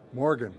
Morgan,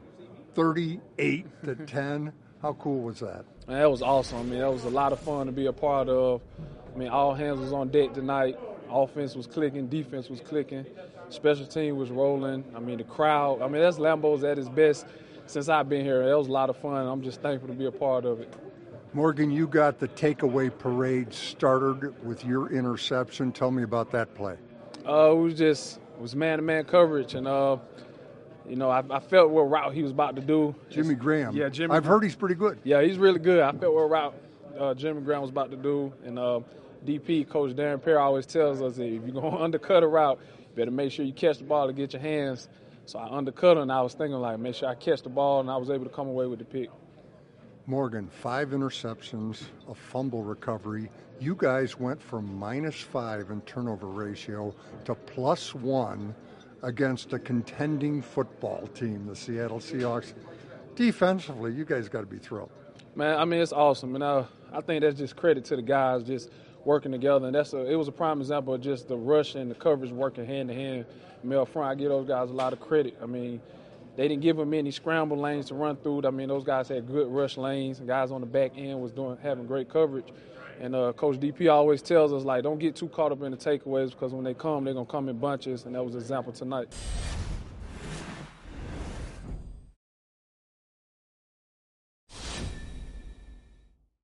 38-10. How cool was that? Man, that was awesome. I mean, that was a lot of fun to be a part of. I mean, all hands was on deck tonight. Offense was clicking, defense was clicking, special team was rolling. I mean, the crowd. I mean, that's Lambeau's at its best since I've been here. That was a lot of fun. I'm just thankful to be a part of it. Morgan, you got the takeaway parade started with your interception. Tell me about that play. It was man-to-man coverage, and I felt what route he was about to do. Jimmy Graham. Yeah, Jimmy. I've heard he's pretty good. Yeah, he's really good. I felt what route Jimmy Graham was about to do, and DP Coach Darren Perry always tells us that if you're going to undercut a route, you better make sure you catch the ball to get your hands. So I undercut him, and I was thinking, like, make sure I catch the ball, and I was able to come away with the pick. Morgan, 5 interceptions, a fumble recovery. You guys went from -5 in turnover ratio to +1 against a contending football team, the Seattle Seahawks. Defensively, you guys got to be thrilled. Man, I mean, it's awesome. And I think that's just credit to the guys just working together. And it was a prime example of just the rush and the coverage working hand-to-hand. I mean, up front, I give those guys a lot of credit. I mean, they didn't give them any scramble lanes to run through. I mean, those guys had good rush lanes. And guys on the back end was having great coverage. And Coach DP always tells us, like, don't get too caught up in the takeaways because when they come, they're going to come in bunches. And that was an example tonight.